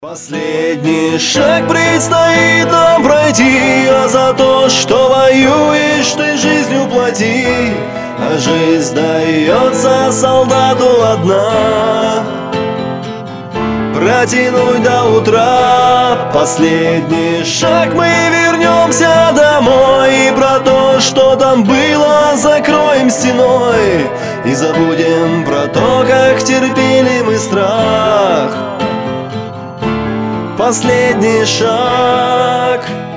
Последний шаг предстоит нам пройти, а за то, что воюешь, ты жизнью плати. А жизнь дается солдату одна, протянуть до утра. Последний шаг, мы вернемся домой, и про то, что там было, закроем стеной. И забудем про то, как терпели мы страх. Последний шаг.